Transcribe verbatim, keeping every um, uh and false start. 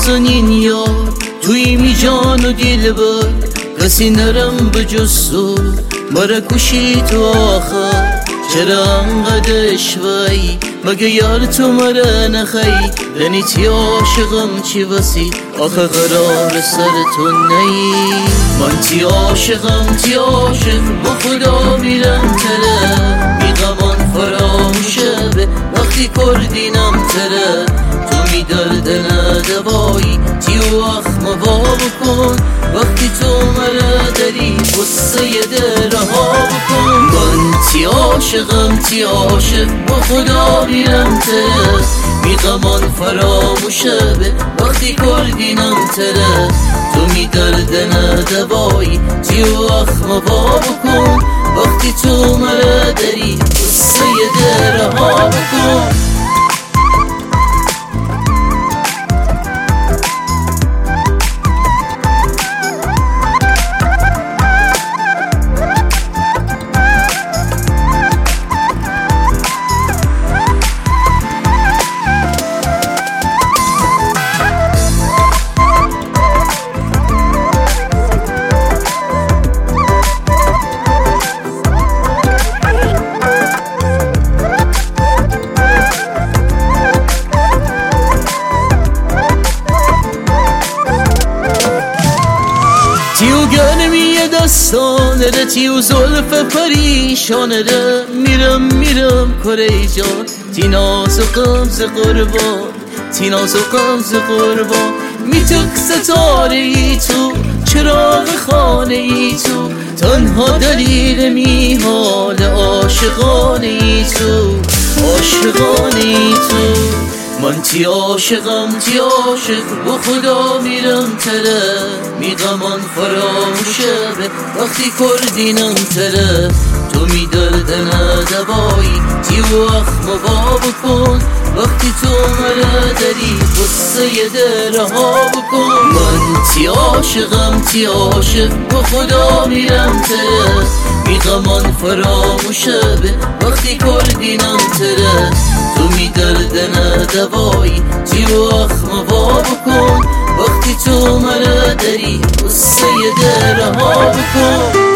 نازنین یار توی می جان و دل بر کسی نرم بجز تو مرا کشی تو آخر چرا انقدر شوی مگه یار تو مرا نخی دنیتی عاشقم چی وسی آخه قرار سر تو نی من تی عاشقم تی عاشق با خدا میرم تره میغمان فراموشه به وقتی کردینم تره تو می درد ندوایی تی و اخم با بکن وقتی تو مرا داری قصه در رها بکن من تی عاشقم تی عاشق با خدا میرم تره میغمان فراموشه به وقتی کردینم تره تو می درد ندوایی تی و اخم با بکن وقتی تو مرا داری قصه در رها بکن تیو گرمی دستانه ده تیو زلف پریشانه ده میرم میرم کره جان تی ناز و قمز قربان تی ناز و قمز قربان میتک ستاره ای تو چراغ خانه ای تو تنها دلیل میحال عاشقانه ای تو عاشقانه ای تو من تی عاشقم تی عاشق با خدا میرم تره میغمان فراموشه به وقتی کردینم تره تو می درد ندوایی تی و اخم با بکن وقتی تو مرا داری قصه در رها بکن من تی عاشقم تی عاشق با خدا میرم تره میغمان فراموشه به وقتی کردینم تره تو می درد ندوایی تی و اخم با بکن وقتی تو مرا داری قصه در رها بکن